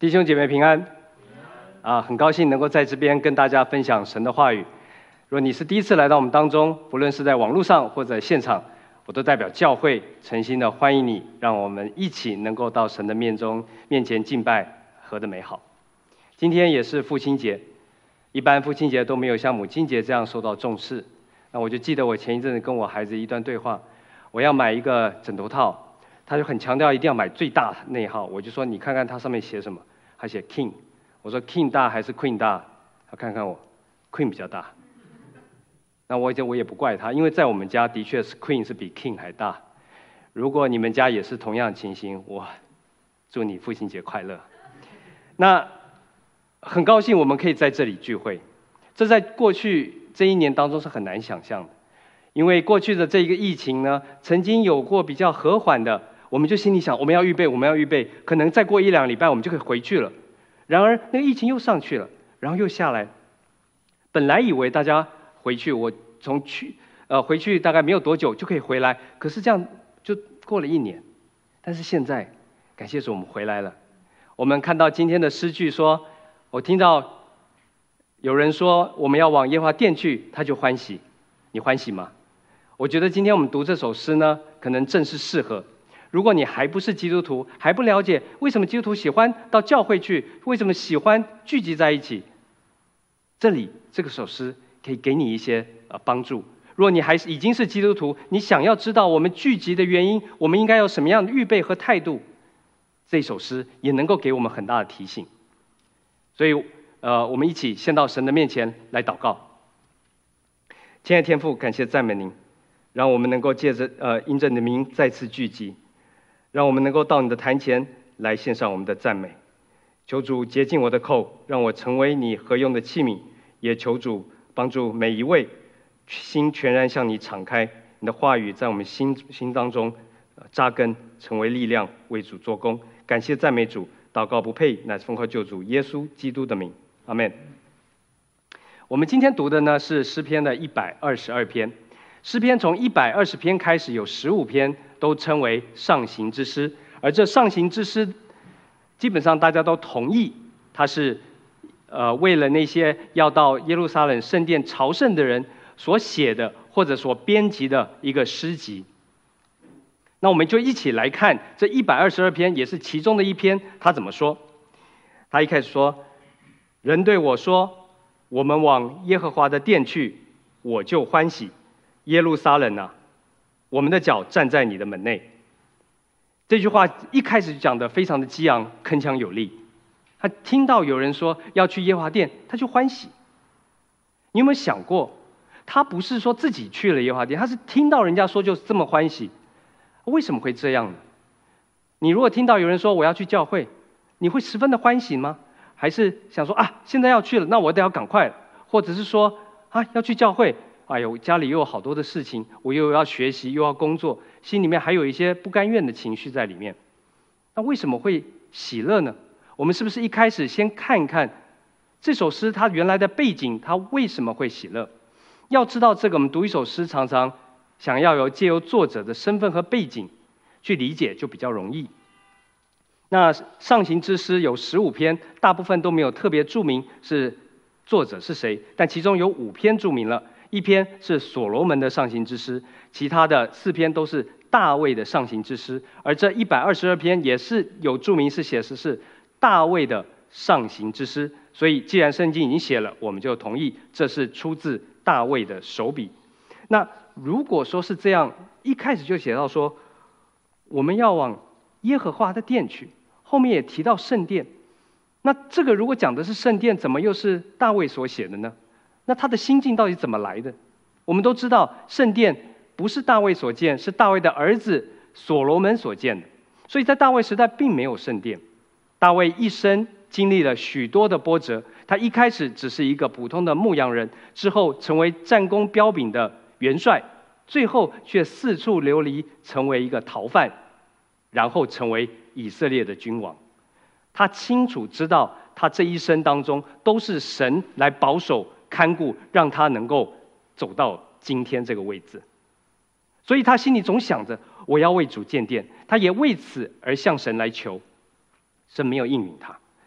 弟兄姐妹平安，很高兴能够在这边跟大家分享神的话语。如果你是第一次来到我们当中，不论是在网络上或者现场，我都代表教会诚心的欢迎你，让我们一起能够到神的面前敬拜，何等美好！今天也是父亲节，一般父亲节都没有像母亲节这样受到重视。那我就记得我前一阵子跟我孩子一段对话，我要买一个枕头套，他就很强调一定要买最大那一号，我就说你看看它上面写什么。他写 King， 我说 King 大还是 Queen 大？他看看我 ，Queen 比较大。那我也不怪他，因为在我们家的确是 Queen 是比 King 还大。如果你们家也是同样的情形，我祝你父亲节快乐。那很高兴我们可以在这里聚会，这在过去这一年当中是很难想象的，因为过去的这一个疫情呢，曾经有过比较和缓的。我们就心里想，我们要预备，可能再过1、2礼拜我们就可以回去了。然而那个疫情又上去了，然后又下来。本来以为大家回去，我回去大概没有多久就可以回来，可是这样就过了1年。但是现在，感谢主，我们回来了。我们看到今天的诗句说，我听到有人说我们要往耶和华殿去，他就欢喜。你欢喜吗？我觉得今天我们读这首诗呢，可能正是适合。如果你还不是基督徒，还不了解为什么基督徒喜欢到教会去，为什么喜欢聚集在一起，这个首诗可以给你一些帮助。如果你已经是基督徒，你想要知道我们聚集的原因，我们应该有什么样的预备和态度，这首诗也能够给我们很大的提醒。所以我们一起先到神的面前来祷告。亲爱的天父，感谢赞美您，让我们能够借着因着你的名再次聚集，让我们能够到你的坛前来献上我们的赞美。求主洁净我的口，让我成为你合用的器皿，也求主帮助每一位心全然向你敞开，你的话语在我们心当中扎根，成为力量，为主做工。感谢赞美主，祷告不配，乃是奉靠救主耶稣基督的名，阿们。我们今天读的呢是诗篇的122篇。诗篇从120篇开始，有15篇都称为上行之诗，而这上行之诗，基本上大家都同意，它是为了那些要到耶路撒冷圣殿朝圣的人所写的，或者所编辑的一个诗集。那我们就一起来看这122篇，也是其中的一篇，他怎么说？他一开始说：“人对我说，我们往耶和华的殿去，我就欢喜。耶路撒冷啊，我们的脚站在你的门内。”这句话一开始讲得非常的激昂，铿锵有力。他听到有人说要去耶和华殿，他就欢喜。你有没有想过，他不是说自己去了耶和华殿，他是听到人家说就这么欢喜。为什么会这样呢？你如果听到有人说我要去教会，你会十分的欢喜吗？还是想说现在要去了，那我得要赶快了？或者是说要去教会，哎呦，家里又有好多的事情，我又要学习，又要工作，心里面还有一些不甘愿的情绪在里面。那为什么会喜乐呢？我们是不是一开始先看一看这首诗它原来的背景，它为什么会喜乐？要知道这个，我们读一首诗常常想要借由作者的身份和背景去理解，就比较容易。那上行之诗有15篇，大部分都没有特别注明是作者是谁，但其中有5篇注明了。1篇是所罗门的上行之诗，其他的4篇都是大卫的上行之诗，而这122篇也是有注明是写的是大卫的上行之诗。所以既然圣经已经写了，我们就同意这是出自大卫的手笔。那如果说是这样，一开始就写到说我们要往耶和华的殿去，后面也提到圣殿，那这个如果讲的是圣殿，怎么又是大卫所写的呢？那他的心境到底怎么来的？我们都知道圣殿不是大卫所建，是大卫的儿子所罗门所建的，所以在大卫时代并没有圣殿。大卫一生经历了许多的波折，他一开始只是一个普通的牧羊人，之后成为战功彪炳的元帅，最后却四处流离，成为一个逃犯，然后成为以色列的君王。他清楚知道他这一生当中都是神来保守看顾，让他能够走到今天这个位置。所以他心里总想着我要为主建殿，他也为此而向神来求。神没有应允他，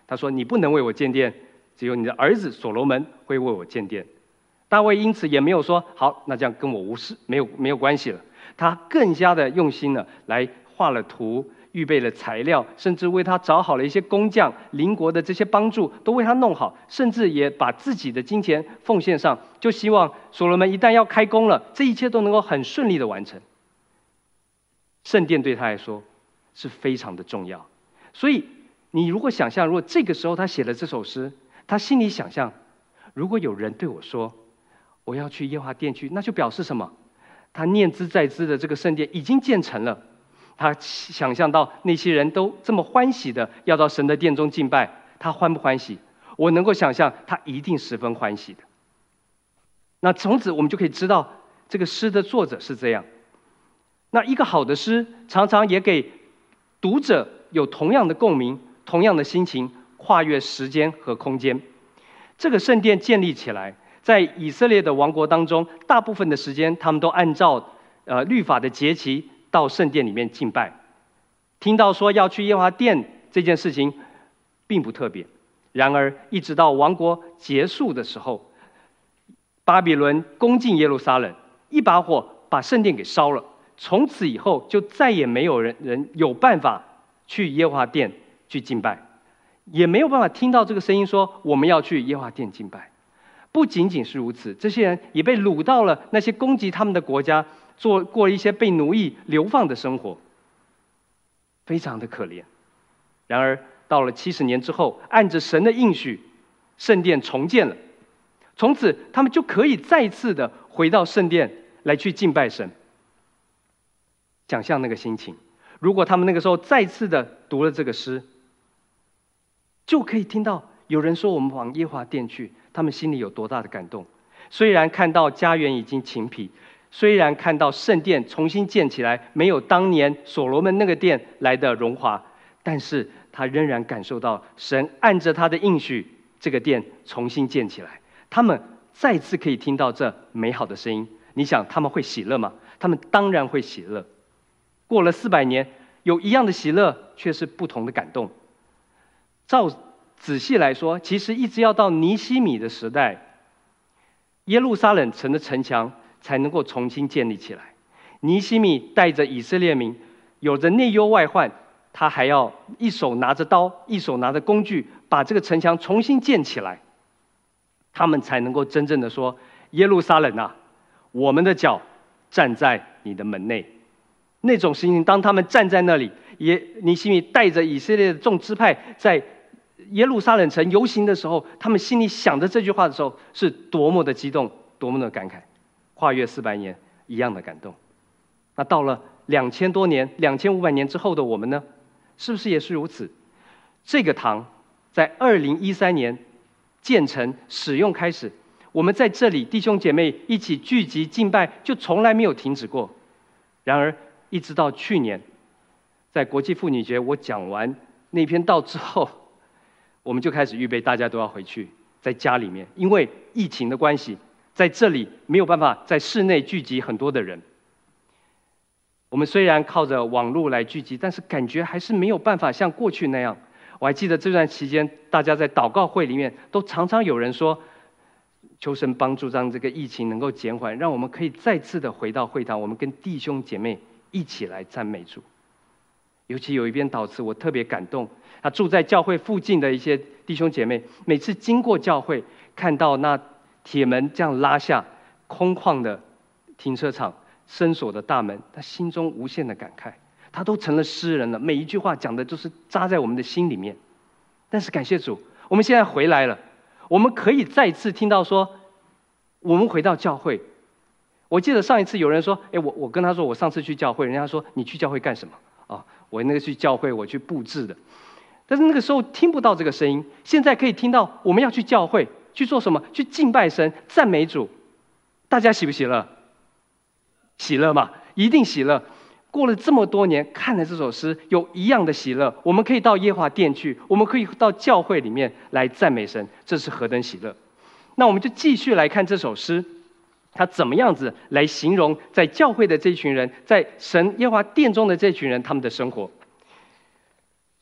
他说：“你不能为我建殿，只有你的儿子所罗门会为我建殿。”大卫因此也没有说：“好，那这样跟我无事，没有关系了。”他更加的用心了，来画了图，预备了材料，甚至为他找好了一些工匠，邻国的这些帮助都为他弄好，甚至也把自己的金钱奉献上，就希望所罗门一旦要开工了，这一切都能够很顺利的完成。圣殿对他来说是非常的重要，所以你如果想象，如果这个时候他写了这首诗，他心里想象，如果有人对我说我要去耶和华殿去，那就表示什么？他念兹在兹的这个圣殿已经建成了，他想象到那些人都这么欢喜的要到神的殿中敬拜，他欢不欢喜？我能够想象他一定十分欢喜的。那从此我们就可以知道这个诗的作者是这样。那一个好的诗常常也给读者有同样的共鸣，同样的心情，跨越时间和空间。这个圣殿建立起来，在以色列的王国当中，大部分的时间他们都按照律法的节期到圣殿里面敬拜。听到说要去耶和华殿这件事情并不特别，然而一直到王国结束的时候，巴比伦攻进耶路撒冷，一把火把圣殿给烧了，从此以后就再也没有人有办法去耶和华殿去敬拜，也没有办法听到这个声音说我们要去耶和华殿敬拜。不仅仅是如此，这些人也被掳到了那些攻击他们的国家，过一些被奴役流放的生活，非常的可怜。然而到了70年之后，按着神的应许，圣殿重建了，从此他们就可以再次的回到圣殿来去敬拜神。想象那个心情，如果他们那个时候再次的读了这个诗，就可以听到有人说我们往耶和华殿去，他们心里有多大的感动。虽然看到家园已经倾圮，虽然看到圣殿重新建起来没有当年所罗门那个殿来的荣华，但是他仍然感受到神按着他的应许，这个殿重新建起来。他们再次可以听到这美好的声音，你想他们会喜乐吗？他们当然会喜乐。过了400年，有一样的喜乐，却是不同的感动。照仔细来说，其实一直要到尼希米的时代，耶路撒冷城的城墙才能够重新建立起来。尼希米带着以色列民，有着内忧外患，他还要一手拿着刀，一手拿着工具，把这个城墙重新建起来，他们才能够真正的说：耶路撒冷啊，我们的脚站在你的门内。那种心情，当他们站在那里，尼希米带着以色列的众支派在耶路撒冷城游行的时候，他们心里想着这句话的时候，是多么的激动，多么的感慨。跨越400年，一样的感动。那到了2000多年、2500年之后的我们呢，是不是也是如此？这个堂在2013年建成使用开始，我们在这里弟兄姐妹一起聚集敬拜，就从来没有停止过。然而一直到去年，在国际妇女节我讲完那篇道之后，我们就开始预备，大家都要回去在家里面，因为疫情的关系，在这里没有办法在室内聚集很多的人。我们虽然靠着网络来聚集，但是感觉还是没有办法像过去那样。我还记得这段期间，大家在祷告会里面都常常有人说，求神帮助让这个疫情能够减缓，让我们可以再次的回到会堂，我们跟弟兄姐妹一起来赞美主。尤其有一篇祷词我特别感动，他住在教会附近的一些弟兄姐妹，每次经过教会，看到那铁门这样拉下，空旷的停车场，深锁的大门，他心中无限的感慨。他都成了诗人了，每一句话讲的就是扎在我们的心里面。但是感谢主，我们现在回来了，我们可以再次听到说，我们回到教会。我记得上一次有人说，我跟他说我上次去教会，人家说你去教会干什么？我那个去教会我去布置的。但是那个时候听不到这个声音，现在可以听到我们要去教会去做什么？去敬拜神，赞美主。大家喜不喜乐？喜乐嘛，一定喜乐。过了这么多年，看了这首诗，有一样的喜乐。我们可以到耶和华殿去，我们可以到教会里面来赞美神，这是何等喜乐！那我们就继续来看这首诗，它怎么样子来形容在教会的这群人，在神耶和华殿中的这群人他们的生活。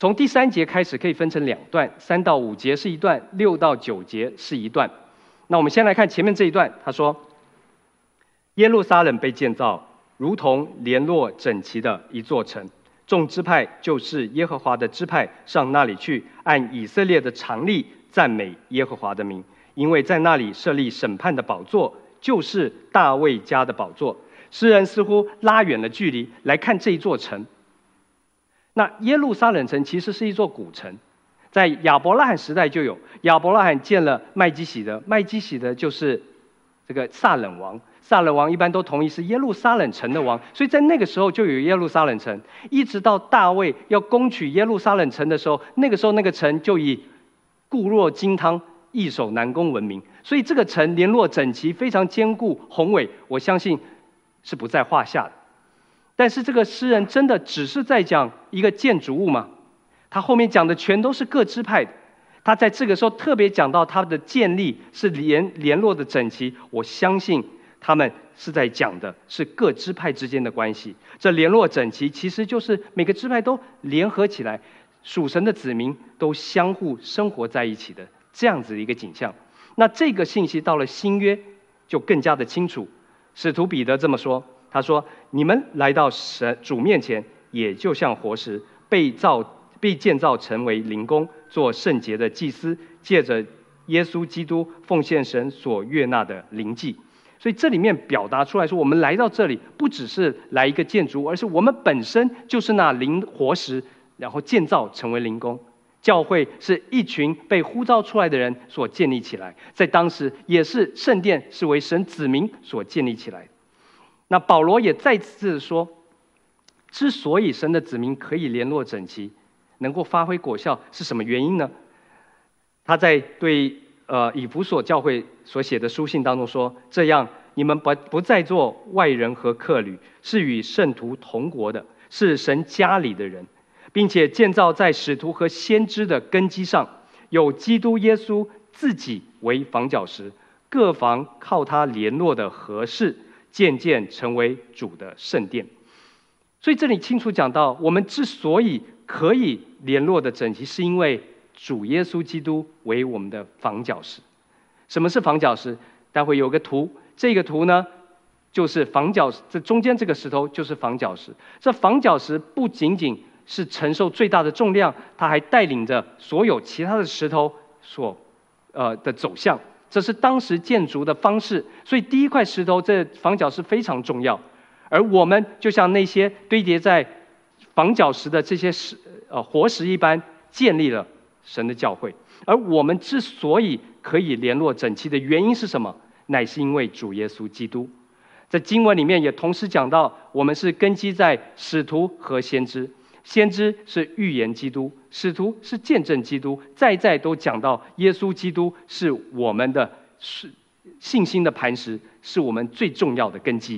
从第3节开始可以分成2段，3到5节是一段，6到9节是一段。那我们先来看前面这一段，他说：耶路撒冷被建造，如同联络整齐的一座城。众支派就是耶和华的支派，上那里去，按以色列的常例赞美耶和华的名，因为在那里设立审判的宝座，就是大卫家的宝座。诗人似乎拉远了距离来看这一座城。那耶路撒冷城其实是一座古城，在亚伯拉罕时代就有。亚伯拉罕建了麦基洗德，麦基洗德就是这个撒冷王，撒冷王一般都同意是耶路撒冷城的王，所以在那个时候就有耶路撒冷城。一直到大卫要攻取耶路撒冷城的时候，那个时候那个城就以固若金汤、易守难攻闻名，所以这个城联络整齐，非常坚固宏伟，我相信是不在话下的。但是这个诗人真的只是在讲一个建筑物吗？他后面讲的全都是各支派的。他在这个时候特别讲到他的建立是联络的整齐，我相信他们是在讲的是各支派之间的关系。这联络整齐其实就是每个支派都联合起来，属神的子民都相互生活在一起的这样子的一个景象。那这个信息到了新约就更加的清楚。使徒彼得这么说，他说：你们来到主面前，也就像活石，被建造成为灵宫，做圣洁的祭司，借着耶稣基督奉献神所悦纳的灵祭。所以这里面表达出来说，我们来到这里不只是来一个建筑，而是我们本身就是那灵活石，然后建造成为灵宫。教会是一群被呼召出来的人所建立起来，在当时也是圣殿是为神子民所建立起来。那保罗也再次说，之所以神的子民可以联络整齐，能够发挥果效，是什么原因呢？他在对以弗所教会所写的书信当中说：这样你们不再做外人和客旅，是与圣徒同国的，是神家里的人，并且建造在使徒和先知的根基上，有基督耶稣自己为房角石，各房靠他联络的合适，渐渐成为主的圣殿。所以这里清楚讲到，我们之所以可以联络的整齐，是因为主耶稣基督为我们的房角石。什么是房角石？待会有个图，这个图呢就是房角石，这中间这个石头就是房角石。这房角石不仅是承受最大的重量，它还带领着所有其他的石头的走向。这是当时建筑的方式，所以第一块石头这房角石非常重要。而我们就像那些堆叠在房角石的这些活石一般，建立了神的教会。而我们之所以可以联络整齐的原因是什么？乃是因为主耶稣基督。在经文里面也同时讲到，我们是根基在使徒和先知。先知是预言基督，使徒是见证基督，在都讲到耶稣基督是我们的信心的磐石，是我们最重要的根基。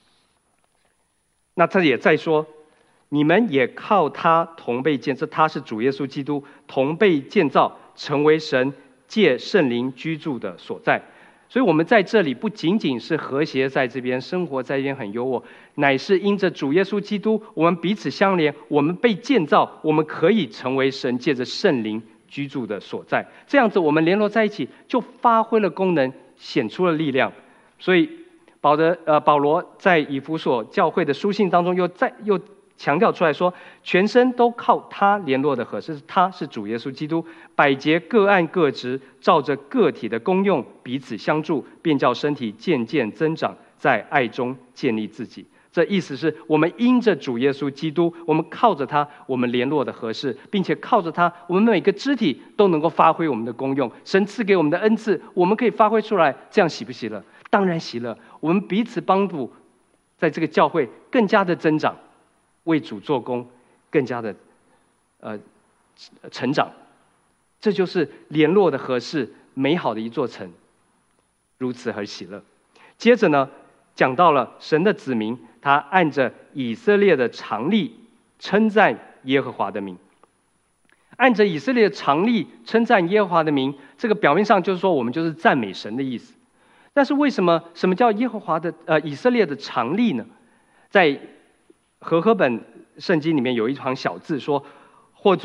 那他也在说，你们也靠他同被建造，他是主耶稣基督，同被建造，成为神借圣灵居住的所在。所以我们在这里不仅仅是和谐在这边，生活在这边很优渥，乃是因着主耶稣基督，我们彼此相连，我们被建造，我们可以成为神借着圣灵居住的所在。这样子我们联络在一起，就发挥了功能，显出了力量。所以保罗在以弗所教会的书信当中又强调出来说，全身都靠他联络的合适，他是主耶稣基督，百节各按各职，照着个体的功用彼此相助，便叫身体渐渐增长，在爱中建立自己。这意思是我们因着主耶稣基督，我们靠着他，我们联络的合适，并且靠着他，我们每个肢体都能够发挥我们的功用。神赐给我们的恩赐，我们可以发挥出来，这样喜不喜乐？当然喜乐。我们彼此帮助，在这个教会更加的增长，为主做工，更加的成长。这就是联络的合适，美好的一座城，如此而喜乐。接着呢，讲到了神的子民，他按着以色列的常例称赞耶和华的名。按着以色列的常例称赞耶和华的名，这个表面上就是说我们就是赞美神的意思。但是为什么叫耶和华的以色列的常例呢？在和合本圣经里面有一行小字说，或作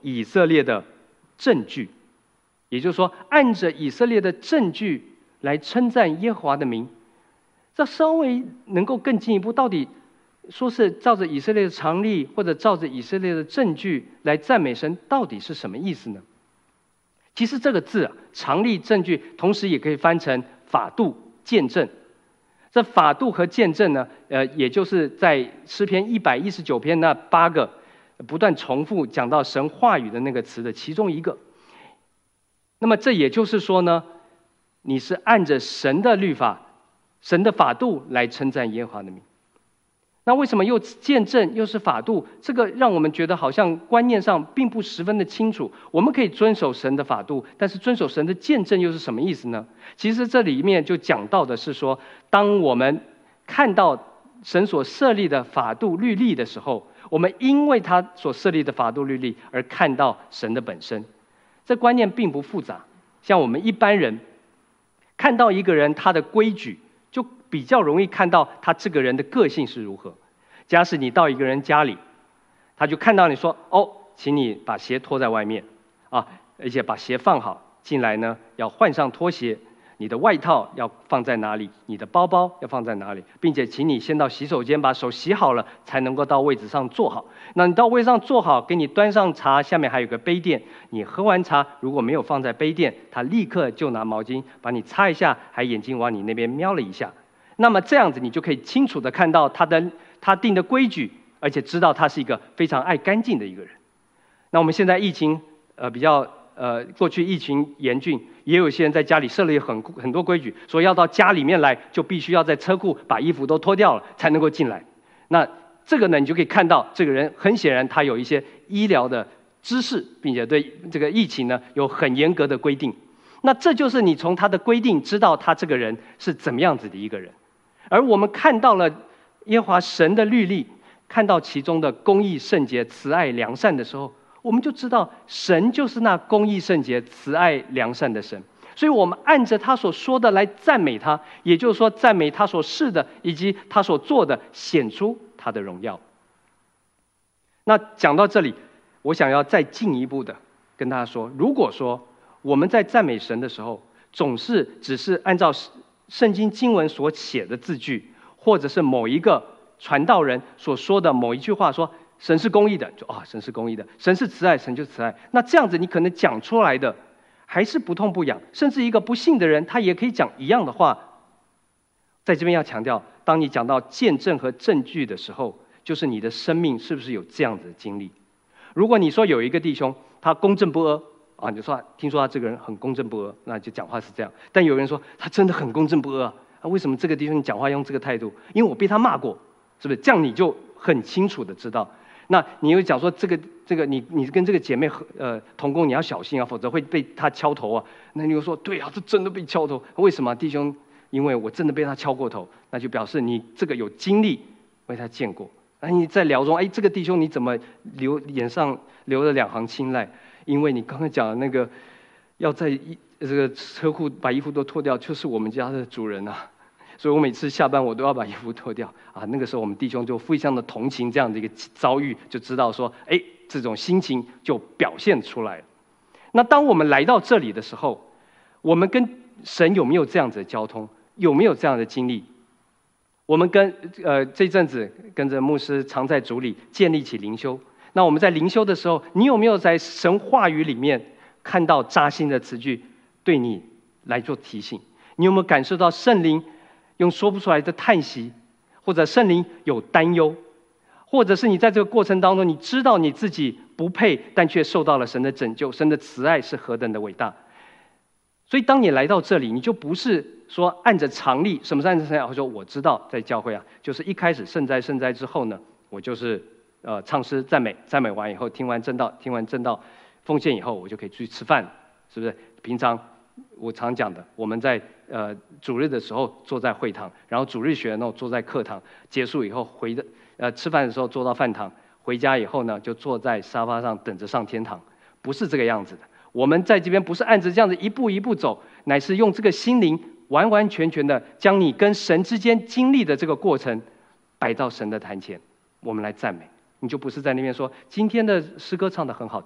以色列的证据，也就是说，按着以色列的证据来称赞耶和华的名。这稍微能够更进一步，到底说是照着以色列的常例，或者照着以色列的证据来赞美神，到底是什么意思呢？其实这个字啊，常例证据，同时也可以翻成法度见证。这法度和见证呢，也就是在诗篇119篇那8个不断重复讲到神话语的那个词的其中一个。那么这也就是说呢，你是按着神的律法、神的法度来称赞耶和华的名。那为什么又见证又是法度？这个让我们觉得好像观念上并不十分的清楚。我们可以遵守神的法度，但是遵守神的见证又是什么意思呢？其实这里面就讲到的是说，当我们看到神所设立的法度律例的时候，我们因为他所设立的法度律例而看到神的本身。这观念并不复杂，像我们一般人看到一个人他的规矩，就比较容易看到他这个人的个性是如何。假使你到一个人家里，他就看到你说：“哦，请你把鞋脱在外面，啊，而且把鞋放好，进来呢要换上拖鞋，你的外套要放在哪里，你的包包要放在哪里，并且请你先到洗手间把手洗好了，才能够到位置上坐好。那你到位置上坐好，给你端上茶，下面还有个杯垫，你喝完茶如果没有放在杯垫，他立刻就拿毛巾把你擦一下，还眼睛往你那边瞄了一下。那么这样子，你就可以清楚的看到他定的规矩，而且知道他是一个非常爱干净的一个人。那我们现在疫情过去疫情严峻，也有些人在家里设立很多规矩，说要到家里面来就必须要在车库把衣服都脱掉了才能够进来。那这个呢，你就可以看到这个人很显然他有一些医疗的知识，并且对这个疫情呢有很严格的规定。那这就是你从他的规定知道他这个人是怎么样子的一个人。而我们看到了耶和华神的律例，看到其中的公义、圣洁、慈爱、良善的时候，我们就知道神就是那公义、圣洁、慈爱、良善的神。所以我们按着他所说的来赞美他，也就是说赞美他所是的以及他所做的，显出他的荣耀。那讲到这里，我想要再进一步的跟大家说，如果说我们在赞美神的时候，只是按照圣经经文所写的字句，或者是某一个传道人所说的某一句话，说神是公义的，就神是公义的；神是慈爱，神就慈爱。那这样子，你可能讲出来的还是不痛不痒，甚至一个不信的人，他也可以讲一样的话。在这边要强调，当你讲到见证和证据的时候，就是你的生命是不是有这样子的经历。如果你说有一个弟兄他公正不阿你就说听说他这个人很公正不阿，那就讲话是这样。但有人说他真的很公正不阿为什么这个弟兄讲话用这个态度？因为我被他骂过，是不是？这样你就很清楚的知道。那你又讲说这个你跟这个姐妹同工你要小心否则会被他敲头那你又说对这真的被敲头，为什么弟兄？因为我真的被他敲过头，那就表示你这个有经历，为他见过。那你在聊中，这个弟兄你怎么脸上流了2行清泪？因为你刚才讲的那个要在这个车库把衣服都脱掉，就是我们家的主人所以我每次下班我都要把衣服脱掉那个时候我们弟兄就非常的同情这样的一个遭遇，就知道说这种心情就表现出来了。那当我们来到这里的时候，我们跟神有没有这样子的交通，有没有这样的经历？我们这阵子跟着牧师常在主里建立起灵修。那我们在灵修的时候，你有没有在神话语里面看到扎心的词句对你来做提醒？你有没有感受到圣灵用说不出来的叹息，或者圣灵有担忧，或者是你在这个过程当中你知道你自己不配，但却受到了神的拯救，神的慈爱是何等的伟大。所以当你来到这里，你就不是说按着常例，什么是按着常例？说我知道在教会就是一开始圣哉之后呢，我就是唱诗赞美，赞美完以后听完正道奉献以后，我就可以去吃饭，是不是？平常我常讲的，我们在主日的时候坐在会堂，然后主日学呢坐在课堂，结束以后吃饭的时候坐到饭堂，回家以后呢就坐在沙发上等着上天堂，不是这个样子的。我们在这边不是按着这样子一步一步走，乃是用这个心灵完完全全的将你跟神之间经历的这个过程摆到神的坛前，我们来赞美。你就不是在那边说今天的诗歌唱得很好听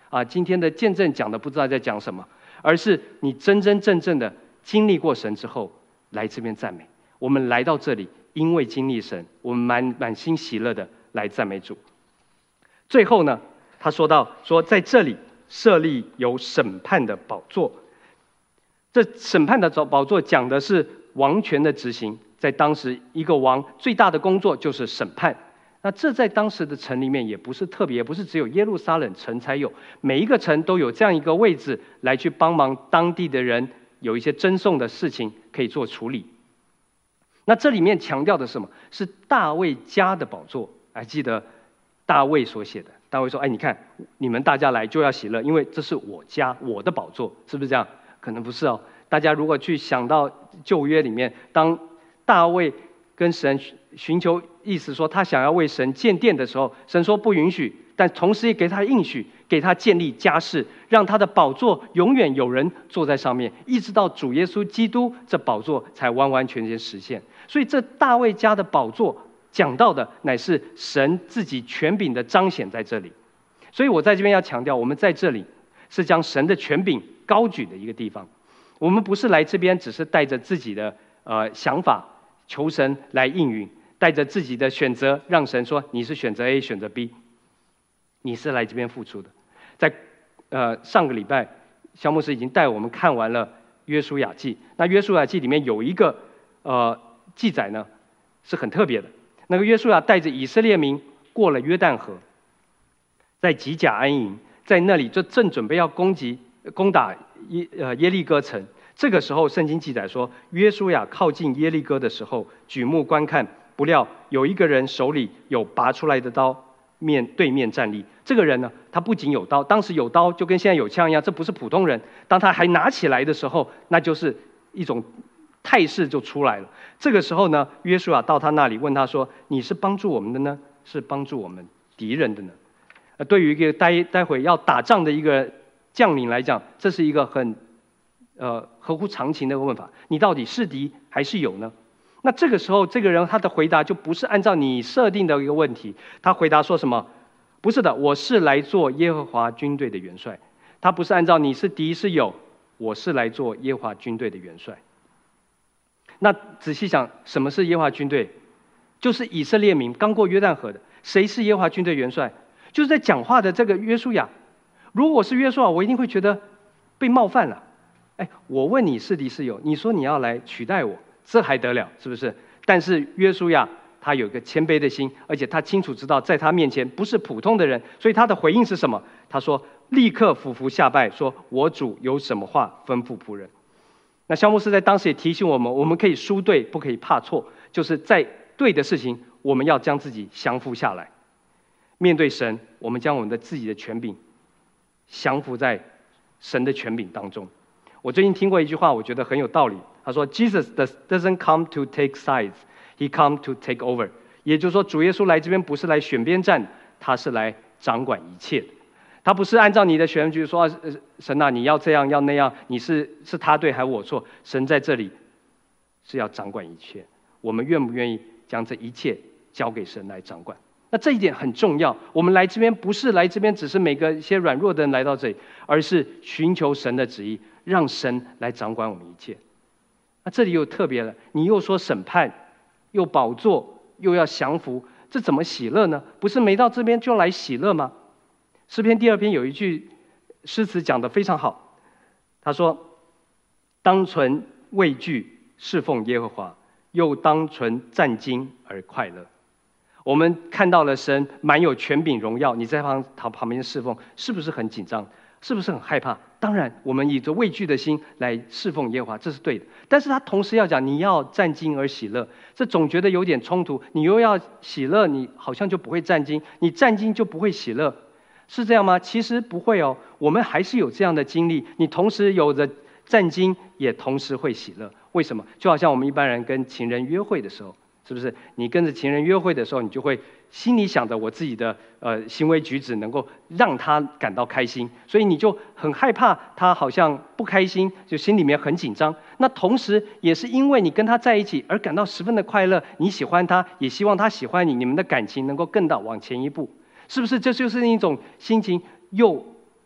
今天的见证讲的不知道在讲什么，而是你真真正正的经历过神之后来这边赞美。我们来到这里，因为经历神，我们满心喜乐的来赞美主。最后呢，他说到说在这里设立有审判的宝座。这审判的宝座讲的是王权的执行，在当时一个王最大的工作就是审判。那这在当时的城里面也不是特别，也不是只有耶路撒冷城才有，每一个城都有这样一个位置来去帮忙当地的人有一些争讼的事情可以做处理。那这里面强调的是什么？是大卫家的宝座。还记得大卫所写的，大卫说：“你看，你们大家来就要喜乐，因为这是我家，我的宝座。”是不是这样？可能不是哦。大家如果去想到旧约里面，当大卫跟神寻求意思说他想要为神建殿的时候，神说不允许，但同时也给他应许，给他建立家室，让他的宝座永远有人坐在上面，一直到主耶稣基督，这宝座才完完全全实现。所以这大卫家的宝座讲到的乃是神自己权柄的彰显在这里。所以我在这边要强调，我们在这里是将神的权柄高举的一个地方。我们不是来这边只是带着自己的想法求神来应允，带着自己的选择让神说你是选择 A 选择 B， 你是来这边付出的。在上个礼拜萧牧师已经带我们看完了约书亚记。那约书亚记里面有一个记载呢是很特别的。那个约书亚带着以色列民过了约旦河，在吉甲安营，在那里就正准备要攻打耶利哥城。这个时候圣经记载说，约书亚靠近耶利哥的时候，举目观看，不料有一个人手里有拔出来的刀，对面站立。这个人呢，他不仅有刀，当时有刀就跟现在有枪一样，这不是普通人。当他还拿起来的时候，那就是一种态势就出来了。这个时候呢，约书亚到他那里问他说：“你是帮助我们的呢，是帮助我们敌人的呢？”对于一个待会要打仗的一个将领来讲，这是一个很合乎常情的问法。你到底是敌还是友呢？那这个时候，这个人他的回答就不是按照你设定的一个问题。他回答说什么？不是的，我是来做耶和华军队的元帅。他不是按照你是敌是友，我是来做耶和华军队的元帅。那仔细想，什么是耶和华军队？就是以色列民刚过约旦河的。谁是耶和华军队元帅？就是在讲话的这个约书亚。如果是约书亚，我一定会觉得被冒犯了。我问你是敌是友，你说你要来取代我，这还得了，是不是？但是约书亚他有一个谦卑的心，而且他清楚知道在他面前不是普通的人，所以他的回应是什么？他说立刻俯伏下拜，说我主有什么话吩咐仆人。那萧牧师在当时也提醒我们，我们可以输对，不可以怕错，就是在对的事情，我们要将自己降服下来。面对神，我们将我们的自己的权柄降服在神的权柄当中。我最近听过一句话，我觉得很有道理。他说 ：“Jesus doesn't come to take sides, he come to take over。”也就是说，主耶稣来这边不是来选边站，他是来掌管一切的。他不是按照你的选举说，神啊，你要这样要那样，你是他对还是我错？神在这里是要掌管一切。我们愿不愿意将这一切交给神来掌管？那这一点很重要。我们来这边不是来这边只是每个一些软弱的人来到这里，而是寻求神的旨意，让神来掌管我们一切。那这里又特别了，你又说审判，又宝座，又要降服，这怎么喜乐呢？不是没到这边就来喜乐吗？诗篇第2篇有一句诗词讲得非常好，他说：“当存畏惧侍奉耶和华，又当存战兢而快乐。”我们看到了神满有权柄荣耀，你在旁边侍奉，是不是很紧张？是不是很害怕？当然，我们以着畏惧的心来侍奉耶和华，这是对的。但是他同时要讲，你要战兢而喜乐，这总觉得有点冲突。你又要喜乐，你好像就不会战兢；你战兢就不会喜乐，是这样吗？其实不会哦，我们还是有这样的经历。你同时有着战兢，也同时会喜乐。为什么？就好像我们一般人跟情人约会的时候。是不是你跟着情人约会的时候，你就会心里想着我自己的行为举止能够让他感到开心，所以你就很害怕他好像不开心，就心里面很紧张。那同时也是因为你跟他在一起而感到十分的快乐，你喜欢他，也希望他喜欢你，你们的感情能够更往前一步，是不是？这就是一种心情又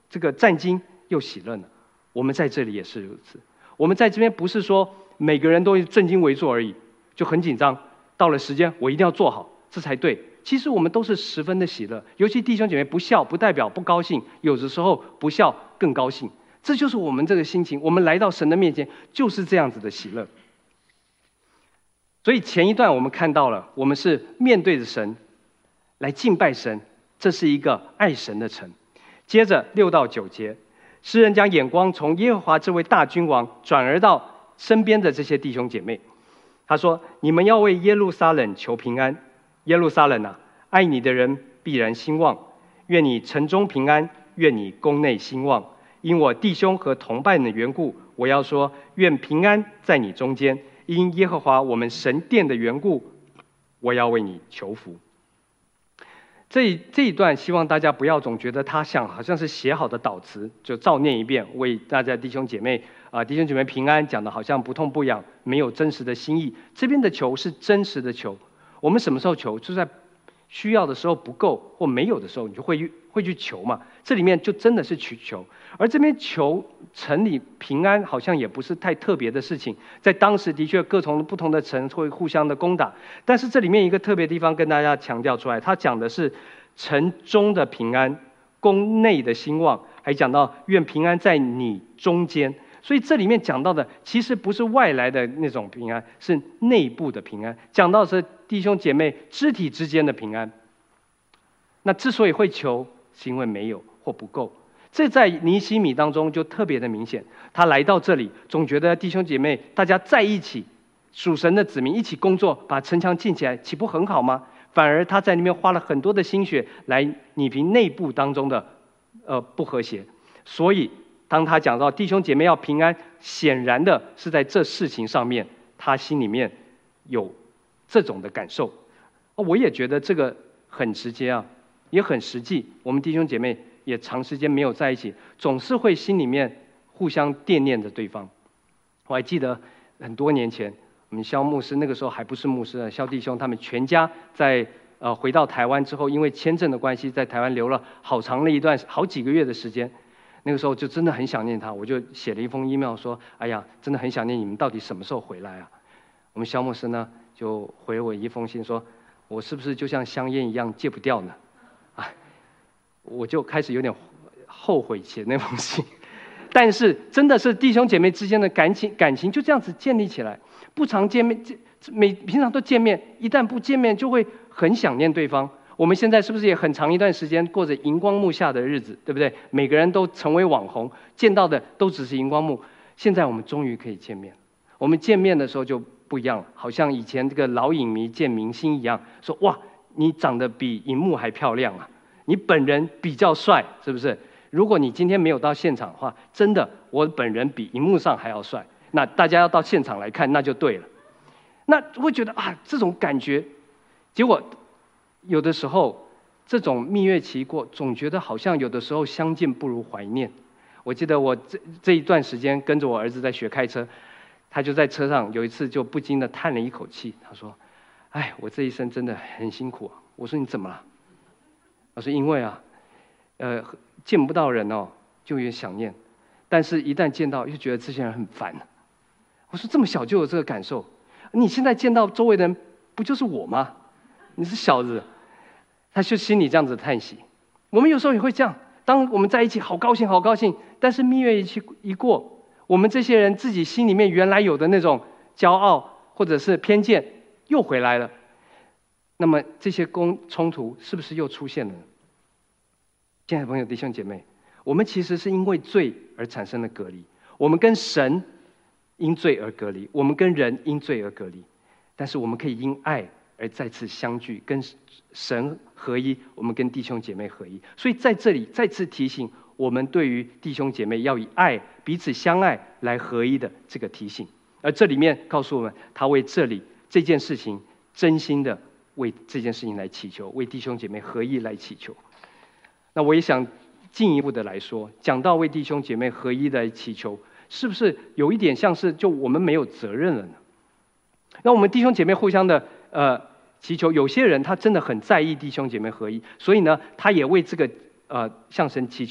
这个战惊又喜乐呢？我们在这里也是如此。我们在这边不是说每个人都正襟危坐而已，就很紧张，到了时间我一定要做好，这才对。其实我们都是十分的喜乐，尤其弟兄姐妹不笑不代表不高兴，有的时候不笑更高兴，这就是我们这个心情。我们来到神的面前就是这样子的喜乐。所以前一段我们看到了，我们是面对着神来敬拜神，这是一个爱神的城。接着6到9节，诗人将眼光从耶和华这位大君王转而到身边的这些弟兄姐妹。他说：你们要为耶路撒冷求平安。耶路撒冷啊，爱你的人必然兴旺，愿你城中平安，愿你宫内兴旺。因我弟兄和同伴的缘故，我要说，愿平安在你中间。因耶和华我们神殿的缘故，我要为你求福。这一段希望大家不要总觉得他好像是写好的祷词，就照念一遍，为大家弟兄姐妹平安，讲的好像不痛不痒，没有真实的心意。这边的求是真实的求。我们什么时候求？就在需要的时候不够或没有的时候，你就会去求嘛。这里面就真的是去求。而这边求城里平安，好像也不是太特别的事情。在当时的确各种不同的城会互相的攻打，但是这里面一个特别地方跟大家强调出来，他讲的是城中的平安，宫内的兴旺，还讲到愿平安在你中间。所以这里面讲到的其实不是外来的那种平安，是内部的平安，讲到的是弟兄姐妹肢体之间的平安。那之所以会求，是因为没有或不够。这在尼希米当中就特别的明显。他来到这里，总觉得弟兄姐妹大家在一起，属神的子民一起工作，把城墙建起来，岂不很好吗？反而他在里面花了很多的心血来拟平内部当中的不和谐。所以当他讲到弟兄姐妹要平安，显然的是在这事情上面，他心里面有这种的感受。我也觉得这个很直接啊，也很实际。我们弟兄姐妹也长时间没有在一起，总是会心里面互相惦念着对方。我还记得很多年前，我们萧牧师那个时候还不是牧师，萧弟兄他们全家在回到台湾之后，因为签证的关系，在台湾留了好长的一段好几个月的时间。那个时候就真的很想念他，我就写了一封 email 说：哎呀，真的很想念你们，到底什么时候回来啊？我们萧牧师呢就回我一封信说：我是不是就像香烟一样戒不掉呢？我就开始有点后悔写那封信。但是真的是弟兄姐妹之间的感情就这样子建立起来，不常见面，平常都见面，一旦不见面就会很想念对方。我们现在是不是也很长一段时间过着荧光幕下的日子，对不对？每个人都成为网红，见到的都只是荧光幕。现在我们终于可以见面，我们见面的时候就不一样了，好像以前这个老影迷见明星一样，说哇，你长得比荧幕还漂亮啊，你本人比较帅，是不是？如果你今天没有到现场的话，真的我本人比荧幕上还要帅，那大家要到现场来看，那就对了。那会觉得这种感觉，结果有的时候这种蜜月期过，总觉得好像有的时候相见不如怀念。我记得我这一段时间跟着我儿子在学开车，他就在车上有一次就不禁的叹了一口气，他说：哎，我这一生真的很辛苦啊。我说你怎么了？他说因为见不到人就有点想念，但是一旦见到又觉得这些人很烦。我说这么小就有这个感受，你现在见到周围的人不就是我吗？你是小子。他就心里这样子叹息。我们有时候也会这样，当我们在一起好高兴好高兴，但是蜜月一过，我们这些人自己心里面原来有的那种骄傲或者是偏见又回来了，那么这些冲突是不是又出现了呢？亲爱的朋友弟兄姐妹，我们其实是因为罪而产生的隔离，我们跟神因罪而隔离，我们跟人因罪而隔离，但是我们可以因爱而再次相聚，跟神合一，我们跟弟兄姐妹合一。所以在这里再次提醒我们，对于弟兄姐妹要以爱彼此相爱来合一的这个提醒。而这里面告诉我们，他为这件事情真心的为这件事情来祈求，为弟兄姐妹合一来祈求。那我也想进一步的来说，讲到为弟兄姐妹合一的祈求，是不是有一点像是就我们没有责任了呢？那我们弟兄姐妹互相的祈求，有些人他真的很在意弟兄姐妹合一，所以呢，他也为这个向神祈求，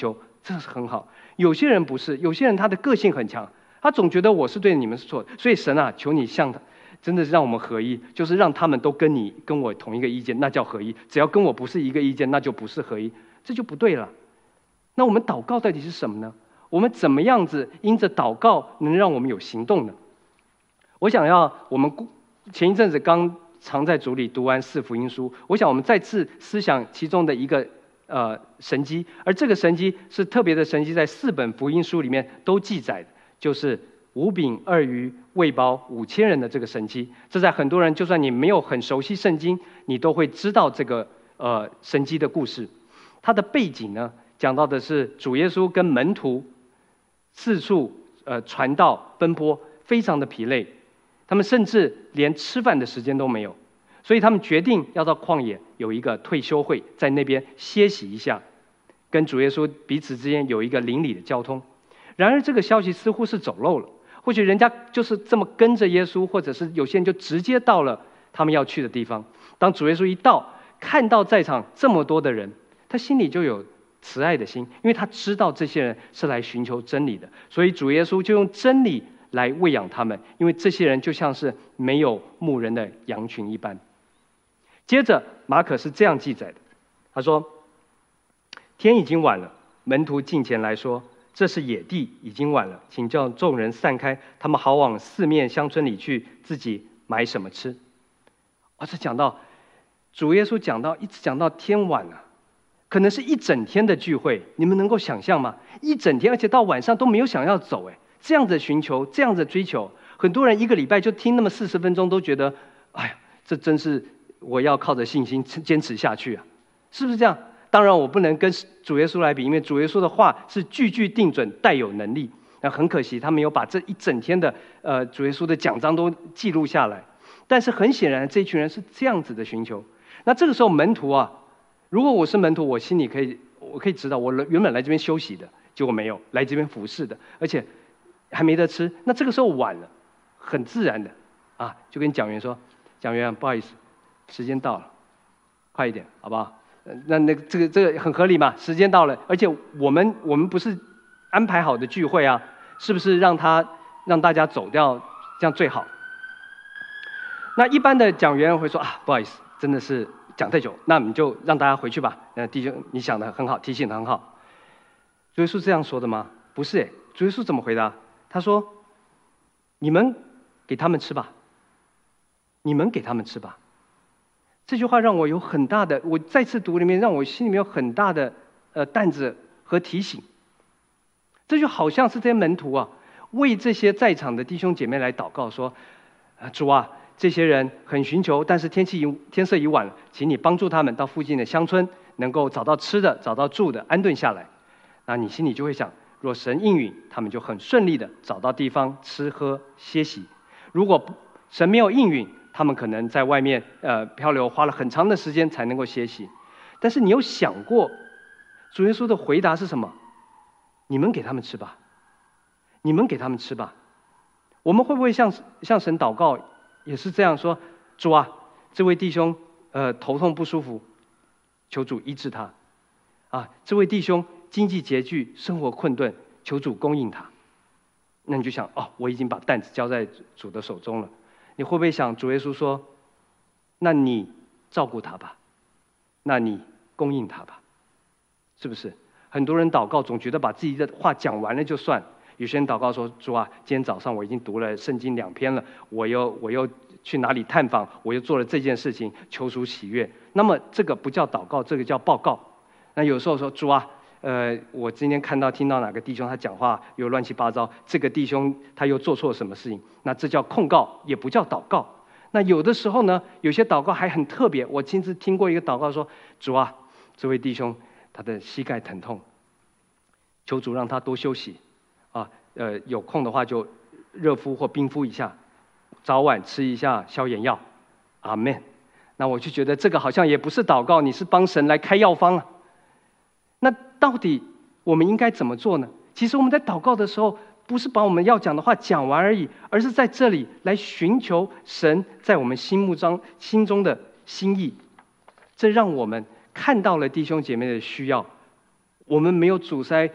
这是很好。有些人不是，有些人他的个性很强，他总觉得我是对的，你们是错的。所以神啊，求你向他，真的是让我们合一，就是让他们都跟我同一个意见，那叫合一。只要跟我不是一个意见，那就不是合一，这就不对了。那我们祷告到底是什么呢？我们怎么样子因着祷告能让我们有行动呢？我想要我们前一阵子刚常在主里读完4福音书，我想我们再次思想其中的一个神迹，而这个神迹是特别的神迹，在4本福音书里面都记载的，就是5饼2鱼喂饱5000人的这个神迹。这在很多人就算你没有很熟悉圣经，你都会知道这个神迹的故事。它的背景呢，讲到的是主耶稣跟门徒四处传道奔波，非常的疲累，他们甚至连吃饭的时间都没有，所以他们决定要到旷野有一个退休会，在那边歇息一下，跟主耶稣彼此之间有一个邻里的交通。然而这个消息似乎是走漏了，或许人家就是这么跟着耶稣，或者是有些人就直接到了他们要去的地方。当主耶稣一到，看到在场这么多的人，他心里就有慈爱的心，因为他知道这些人是来寻求真理的，所以主耶稣就用真理来喂养他们，因为这些人就像是没有牧人的羊群一般。接着马可是这样记载的，他说：天已经晚了，门徒近前来说，这是野地，已经晚了，请叫众人散开，他们好往四面乡村里去，自己买什么吃。这讲到主耶稣一直讲到天晚了，可能是一整天的聚会，你们能够想象吗？一整天，而且到晚上都没有想要走，这样的寻求，这样的追求，很多人一个礼拜就听那么40分钟，都觉得，哎呀，这真是我要靠着信心坚持下去啊，是不是这样？当然，我不能跟主耶稣来比，因为主耶稣的话是句句定准，带有能力。那很可惜，他没有把这一整天的主耶稣的讲章都记录下来。但是很显然，这一群人是这样子的寻求。那这个时候，门徒啊，如果我是门徒，我心里我可以知道，我原本来这边休息的，结果没有来这边服侍的，而且还没得吃。那这个时候晚了，很自然的啊，就跟讲员说：“讲员，不好意思，时间到了，快一点，好不好？”这个很合理嘛，时间到了，而且我们不是安排好的聚会啊，是不是让大家走掉，这样最好？那一般的讲员会说啊，不好意思，真的是讲太久，那你就让大家回去吧。弟兄，你想得很好，提醒得很好。主耶稣这样说的吗？不是主耶稣怎么回答？他说：“你们给他们吃吧，你们给他们吃吧。”这句话让我有很大的，我再次读里面让我心里面有很大的担子和提醒。这就好像是这些门徒啊，为这些在场的弟兄姐妹来祷告说：“主啊，这些人很寻求，但是天色已晚了，请你帮助他们到附近的乡村，能够找到吃的，找到住的，安顿下来。”那你心里就会想，若神应允，他们就很顺利的找到地方吃喝歇息；如果神没有应允，他们可能在外面漂流，花了很长的时间才能够歇息。但是你有想过，主耶稣的回答是什么？你们给他们吃吧，你们给他们吃吧。我们会不会向神祷告，也是这样说：主啊，这位弟兄头痛不舒服，求主医治他。这位弟兄经济拮据，生活困顿，求主供应他。那你就想，我已经把担子交在主的手中了。你会不会想，主耶稣说：“那你照顾他吧，那你供应他吧，是不是？”很多人祷告总觉得把自己的话讲完了就算。有些人祷告说：“主啊，今天早上我已经读了圣经2篇了，我又去哪里探访，我又做了这件事情，求主喜悦。”那么这个不叫祷告，这个叫报告。那有时候说：“主啊，我今天听到哪个弟兄他讲话又乱七八糟，这个弟兄他又做错什么事情，那这叫控告，也不叫祷告。”那有的时候呢，有些祷告还很特别，我亲自听过一个祷告说：“主啊，这位弟兄他的膝盖疼痛，求主让他多休息，有空的话就热敷或冰敷一下，早晚吃一下消炎药。”阿们。那我就觉得这个好像也不是祷告，你是帮神来开药方啊。那到底我们应该怎么做呢？其实我们在祷告的时候，不是把我们要讲的话讲完而已，而是在这里来寻求神在我们心中的心意。这让我们看到了弟兄姐妹的需要，我们没有阻塞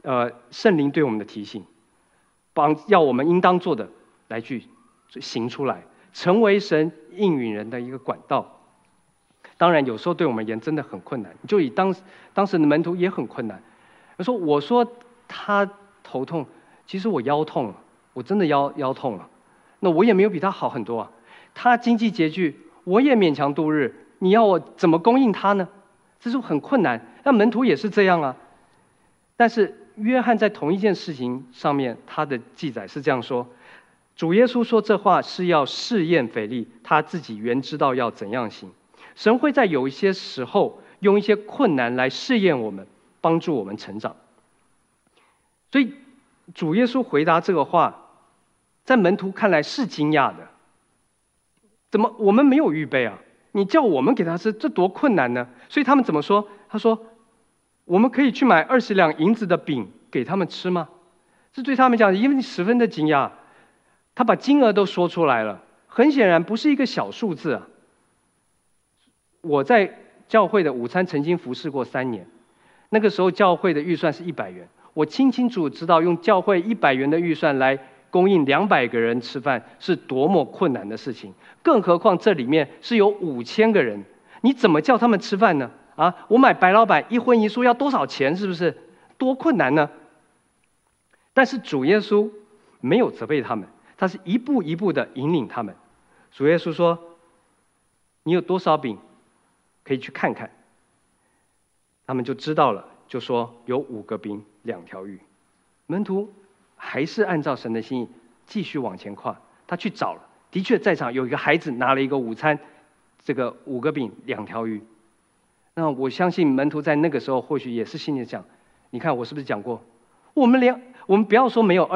圣灵对我们的提醒，要我们应当做的来去行出来，成为神应允人的一个管道。当然有时候对我们而言真的很困难，就以当时的门徒也很困难。我说他头痛，其实我腰痛了，我真的腰痛了，那我也没有比他好很多啊。他经济拮据，我也勉强度日，你要我怎么供应他呢？这是很困难。那门徒也是这样啊。但是约翰在同一件事情上面，他的记载是这样说：主耶稣说这话是要试验腓力，他自己原知道要怎样行。神会在有一些时候用一些困难来试验我们，帮助我们成长。所以主耶稣回答这个话，在门徒看来是惊讶的。怎么我们没有预备啊？你叫我们给他吃，这多困难呢？所以他们怎么说？他说：我们可以去买20两银子的饼给他们吃吗？这对他们讲，因为十分的惊讶，他把金额都说出来了，很显然不是一个小数字啊。我在教会的午餐曾经服侍过3年，那个时候教会的预算是100元，我清清楚楚知道用教会100元的预算来供应200个人吃饭是多么困难的事情，更何况这里面是有5000个人，你怎么叫他们吃饭呢？我买白老板一荤一素要多少钱？是不是多困难呢？但是主耶稣没有责备他们，他是一步一步的引领他们。主耶稣说：你有多少饼可以去看看。他们就知道了，就说有5个饼2条鱼。门徒还是按照神的心意继续往前跨，他去找了，的确在场有一个孩子拿了一个午餐，这个5个饼2条鱼。那我相信门徒在那个时候或许也是心里想，你看我是不是讲过，我们不要说没有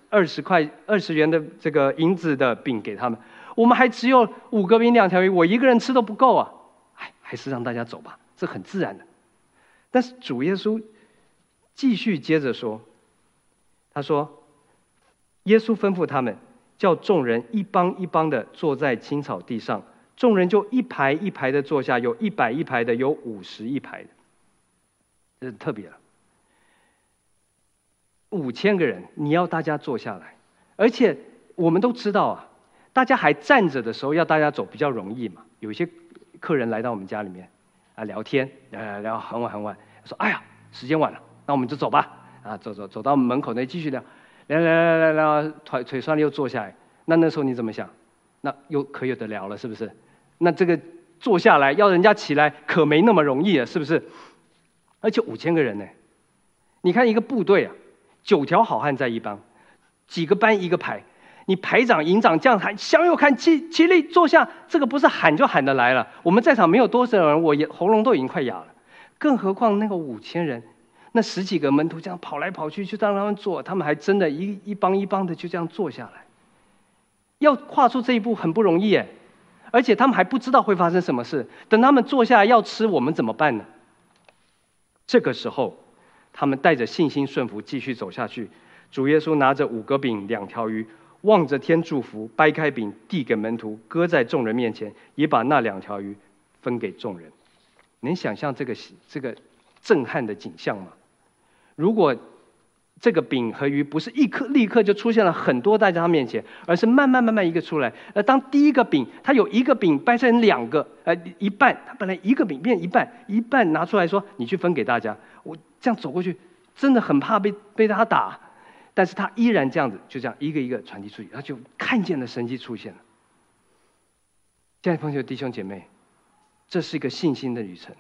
20元的这个银子的饼给他们，我们还只有5个饼2条鱼，我一个人吃都不够啊！还是让大家走吧，这很自然的。但是主耶稣继续接着说，他说：耶稣吩咐他们，叫众人一帮一帮的坐在青草地上，众人就一排一排的坐下，有100一排的，有50一排的。这是特别了，5000个人，你要大家坐下来，而且我们都知道啊，大家还站着的时候，要大家走比较容易嘛。有一些客人来到我们家里面聊天，聊很晚很晚，说：哎呀，时间晚了，那我们就走吧。走到门口那继续聊，聊，腿酸了又坐下来。那时候你怎么想？那又可有得聊了，是不是？那这个坐下来要人家起来，可没那么容易了，是不是？而且5000个人呢，你看一个部队啊，9条好汉在一帮，几个班一个排，你排长、营长这样喊，向右看，起立，坐下，这个不是喊就喊得来了。我们在场没有多少人，我喉咙都已经快哑了，更何况那个5000人，那10几个门徒这样跑来跑去，就让他们坐，他们还真的一帮一帮的就这样坐下来。要跨出这一步很不容易耶，而且他们还不知道会发生什么事。等他们坐下来要吃，我们怎么办呢？这个时候，他们带着信心顺服，继续走下去。主耶稣拿着5个饼2条鱼，望着天祝福，掰开饼递给门徒，搁在众人面前，也把那2条鱼分给众人。能想象这个震撼的景象吗？如果这个饼和鱼不是立刻就出现了很多在他面前，而是慢慢一个出来。当第一个饼，它有1个饼掰成2个，一半，它本来1个饼变一半拿出来说：你去分给大家。我这样走过去，真的很怕被他打，但是他依然这样子，就这样一个一个传递出去，他就看见了神迹出现了。亲爱的朋友弟兄姐妹，这是一个信心的旅程。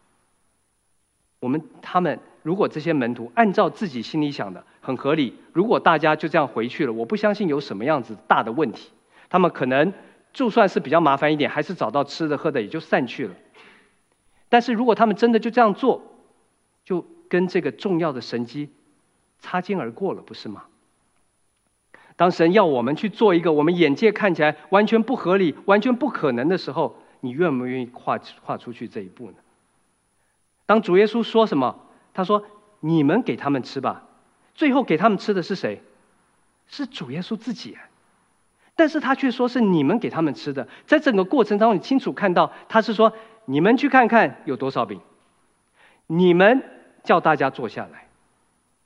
他们如果这些门徒按照自己心里想的很合理，如果大家就这样回去了，我不相信有什么样子大的问题。他们可能就算是比较麻烦一点，还是找到吃的喝的也就散去了。但是如果他们真的就这样做，就跟这个重要的神迹擦肩而过了，不是吗？当神要我们去做一个我们眼界看起来完全不合理、完全不可能的时候，你愿不愿意跨出去这一步呢？当主耶稣说什么？他说：你们给他们吃吧。最后给他们吃的是谁？是主耶稣自己。但是他却说是你们给他们吃的。在整个过程当中，你清楚看到他是说：你们去看看有多少饼，你们叫大家坐下来。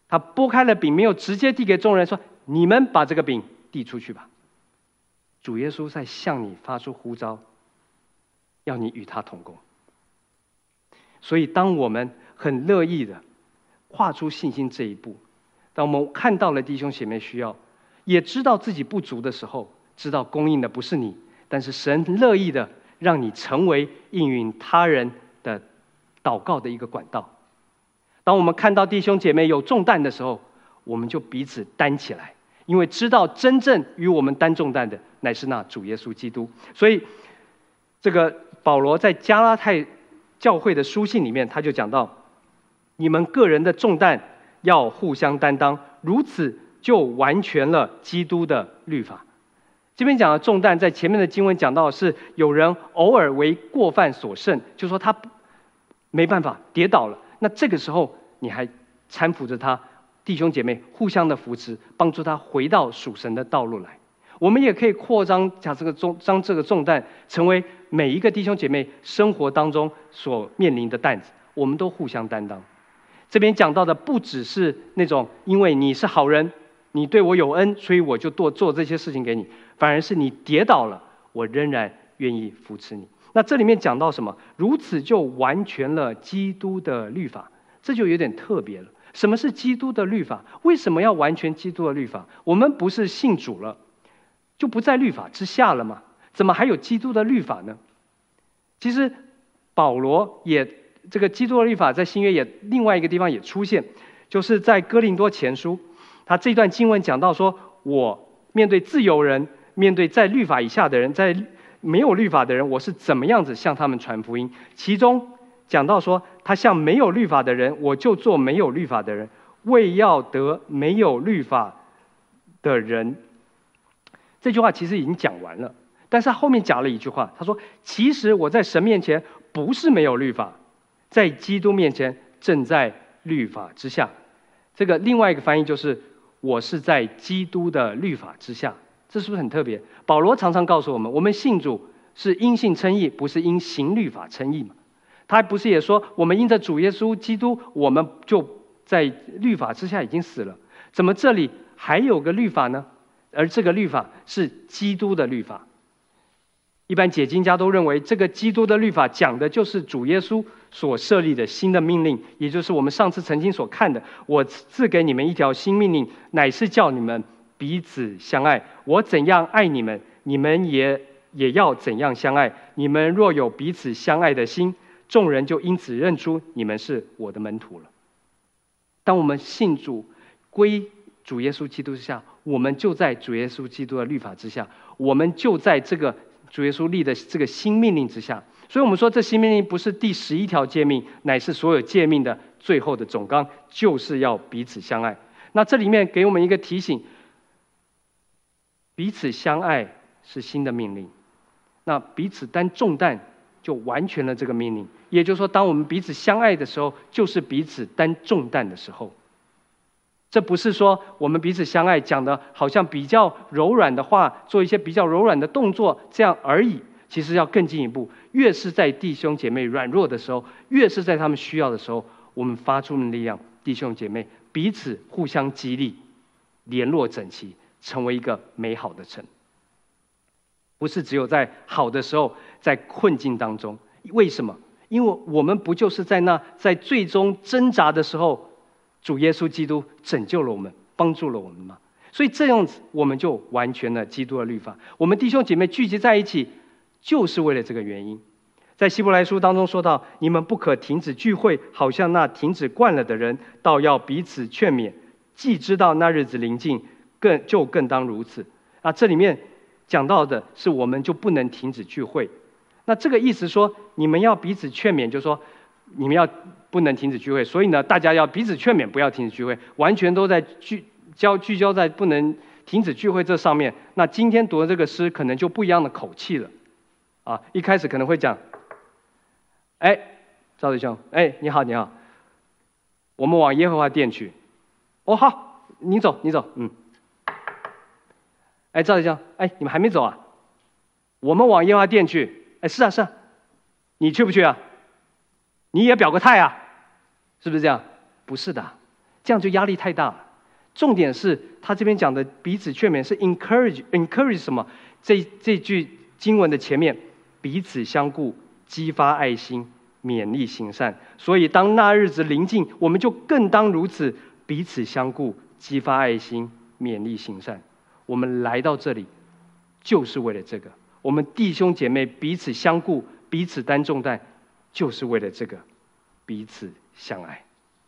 他拨开了饼，没有直接递给众人说：“你们把这个饼递出去吧。”主耶稣在向你发出呼召，要你与他同工。所以，当我们很乐意的跨出信心这一步，当我们看到了弟兄姐妹需要，也知道自己不足的时候，知道供应的不是你，但是神乐意的让你成为应允他人的祷告的一个管道。当我们看到弟兄姐妹有重担的时候，我们就彼此担起来，因为知道真正与我们担重担的乃是那主耶稣基督。所以这个保罗在加拉太教会的书信里面，他就讲到，你们个人的重担要互相担当，如此就完全了基督的律法。这边讲的重担，在前面的经文讲到是有人偶尔为过犯所胜，就说他没办法跌倒了，那这个时候你还搀扶着他，弟兄姐妹互相的扶持，帮助他回到属神的道路来。我们也可以扩张将这个重担，成为每一个弟兄姐妹生活当中所面临的担子，我们都互相担当。这边讲到的不只是那种因为你是好人，你对我有恩，所以我就多做这些事情给你，反而是你跌倒了，我仍然愿意扶持你。那这里面讲到什么？如此就完全了基督的律法，这就有点特别了。什么是基督的律法？为什么要完全基督的律法？我们不是信主了，就不在律法之下了吗？怎么还有基督的律法呢？其实保罗也这个基督的律法在新约也另外一个地方也出现，就是在哥林多前书，他这段经文讲到说，我面对自由人，面对在律法以下的人，在没有律法的人，我是怎么样子向他们传福音。其中讲到说，他向没有律法的人，我就做没有律法的人，为要得没有律法的人。这句话其实已经讲完了，但是他后面讲了一句话，他说，其实我在神面前不是没有律法，在基督面前正在律法之下。这个另外一个翻译就是我是在基督的律法之下。这是不是很特别？保罗常常告诉我们，我们信主是因信称义，不是因行律法称义嘛。他不是也说，我们因着主耶稣基督，我们就在律法之下已经死了，怎么这里还有个律法呢？而这个律法是基督的律法。一般解经家都认为，这个基督的律法讲的就是主耶稣所设立的新的命令，也就是我们上次曾经所看的，我赐给你们一条新命令，乃是叫你们彼此相爱。我怎样爱你们，你们也要怎样相爱。你们若有彼此相爱的心，众人就因此认出你们是我的门徒了。当我们信主归主耶稣基督之下，我们就在主耶稣基督的律法之下，我们就在这个主耶稣立的这个新命令之下。所以我们说，这新命令不是第11条诫命，乃是所有诫命的最后的总纲，就是要彼此相爱。那这里面给我们一个提醒，彼此相爱是新的命令，那彼此担重担就完全了这个命令。也就是说，当我们彼此相爱的时候，就是彼此担重担的时候。这不是说我们彼此相爱讲的好像比较柔软的话，做一些比较柔软的动作这样而已。其实要更进一步，越是在弟兄姐妹软弱的时候，越是在他们需要的时候，我们发出力量，弟兄姐妹彼此互相激励，联络整齐，成为一个美好的城。不是只有在好的时候，在困境当中。为什么？因为我们不就是在最终挣扎的时候，主耶稣基督拯救了我们，帮助了我们吗？所以这样子，我们就完全了基督的律法。我们弟兄姐妹聚集在一起，就是为了这个原因。在希伯来书当中说到，你们不可停止聚会，好像那停止惯了的人，倒要彼此劝勉，既知道那日子临近，更当如此。这里面讲到的是，我们就不能停止聚会。那这个意思说，你们要彼此劝勉，就是说你们不能停止聚会，所以呢，大家要彼此劝勉，不要停止聚会，完全都在聚焦在不能停止聚会这上面。那今天读的这个诗可能就不一样的口气了，一开始可能会讲，赵弟兄，你好，我们往耶和华殿去。哦，好，你走，赵弟兄，你们还没走啊？我们往耶和华殿去。是啊，你去不去啊？你也表个态啊？是不是这样？不是的， 这样就压力太大了。重点是他这边讲的彼此劝勉是 encourage 什么？这句经文的前面，彼此相顾，激发爱心，勉励行善。所以当那日子临近，我们就更当如此，彼此相顾，激发爱心，勉励行善。我们来到这里就是为了这个，我们弟兄姐妹彼此相顾，彼此担重担，就是为了这个，彼此相爱。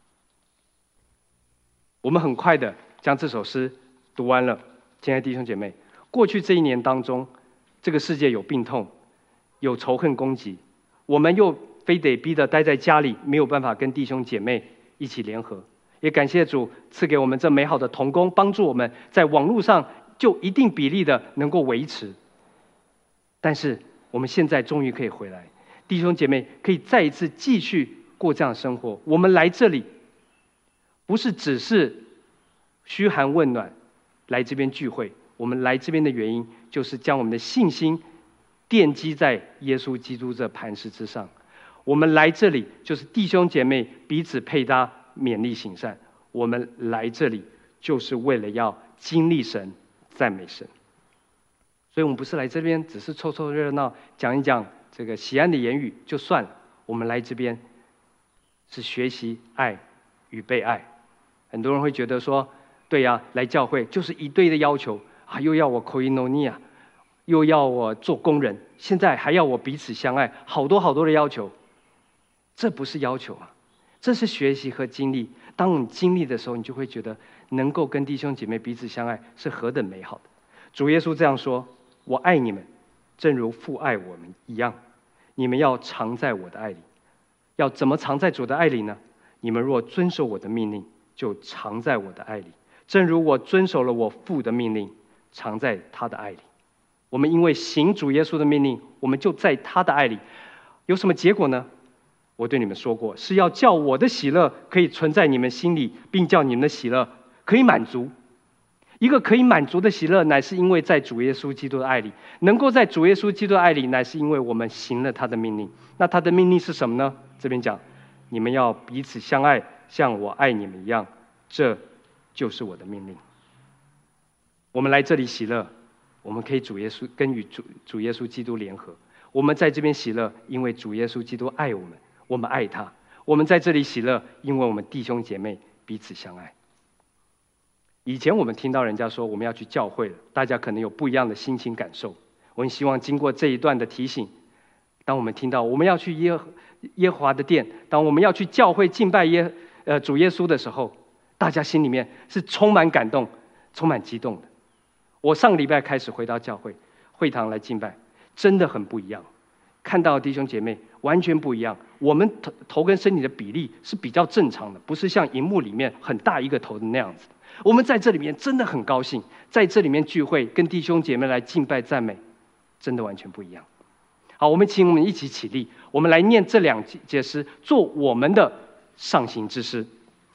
我们很快的将这首诗读完了。亲爱的弟兄姐妹，过去这一年当中，这个世界有病痛，有仇恨攻击，我们又非得逼得待在家里，没有办法跟弟兄姐妹一起联合。也感谢主赐给我们这美好的同工，帮助我们在网络上就一定比例的能够维持。但是我们现在终于可以回来，弟兄姐妹可以再一次继续过这样的生活。我们来这里不是只是嘘寒问暖来这边聚会，我们来这边的原因就是将我们的信心奠基在耶稣基督这磐石之上。我们来这里就是弟兄姐妹彼此配搭，勉励行善。我们来这里就是为了要经历神，赞美神。所以我们不是来这边只是凑凑热闹，讲一讲这个喜安的言语就算了。我们来这边是学习爱与被爱。很多人会觉得说，对呀，来教会就是一堆的要求啊，又要我 koinonia， 又要我做工人，现在还要我彼此相爱，好多好多的要求。这不是要求啊，这是学习和经历。当你经历的时候，你就会觉得能够跟弟兄姐妹彼此相爱是何等美好的。主耶稣这样说：我爱你们，正如父爱我们一样，你们要常在我的爱里。要怎么常在主的爱里呢？你们若遵守我的命令，就常在我的爱里，正如我遵守了我父的命令，常在他的爱里。我们因为行主耶稣的命令，我们就在他的爱里。有什么结果呢？我对你们说过，是要叫我的喜乐可以存在你们心里，并叫你们的喜乐可以满足。一个可以满足的喜乐，乃是因为在主耶稣基督的爱里，能够在主耶稣基督的爱里，乃是因为我们行了他的命令。那他的命令是什么呢？这边讲，你们要彼此相爱，像我爱你们一样，这就是我的命令。我们来这里喜乐，我们可以与主耶稣基督联合。我们在这边喜乐，因为主耶稣基督爱我们，我们爱他。我们在这里喜乐，因为我们弟兄姐妹彼此相爱。以前我们听到人家说我们要去教会了，大家可能有不一样的心情感受。我很希望经过这一段的提醒，当我们听到我们要去耶和华的殿，当我们要去教会敬拜主耶稣的时候，大家心里面是充满感动，充满激动的。我上个礼拜开始回到教会堂来敬拜，真的很不一样。看到弟兄姐妹完全不一样，我们头跟身体的比例是比较正常的，不是像荧幕里面很大一个头的那样子。我们在这里面真的很高兴，在这里面聚会跟弟兄姐妹来敬拜赞美，真的完全不一样。好，我们一起起立，我们来念这两节诗，做我们的上行之诗。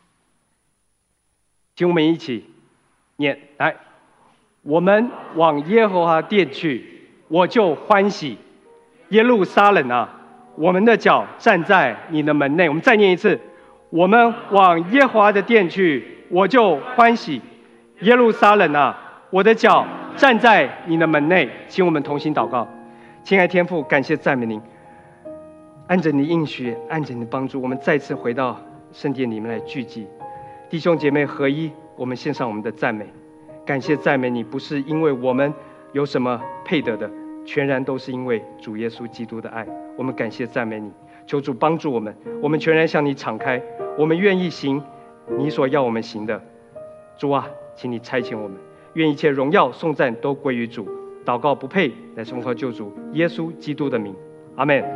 请我们一起念，来，我们往耶和华殿去，我就欢喜。耶路撒冷啊，我们的脚站在你的门内。我们再念一次，我们往耶和华的殿去，我就欢喜。耶路撒冷啊，我的脚站在你的门内。请我们同心祷告。亲爱天父，感谢赞美您，按着你应许，按着你的帮助，我们再次回到圣殿里面来聚集，弟兄姐妹合一，我们献上我们的赞美。感谢赞美你，不是因为我们有什么配得的，全然都是因为主耶稣基督的爱。我们感谢赞美你，求主帮助我们，我们全然向你敞开，我们愿意行你所要我们行的。主啊，请你差遣我们，愿一切荣耀颂赞都归于主。祷告不配，乃是奉靠救主耶稣基督的名，阿们。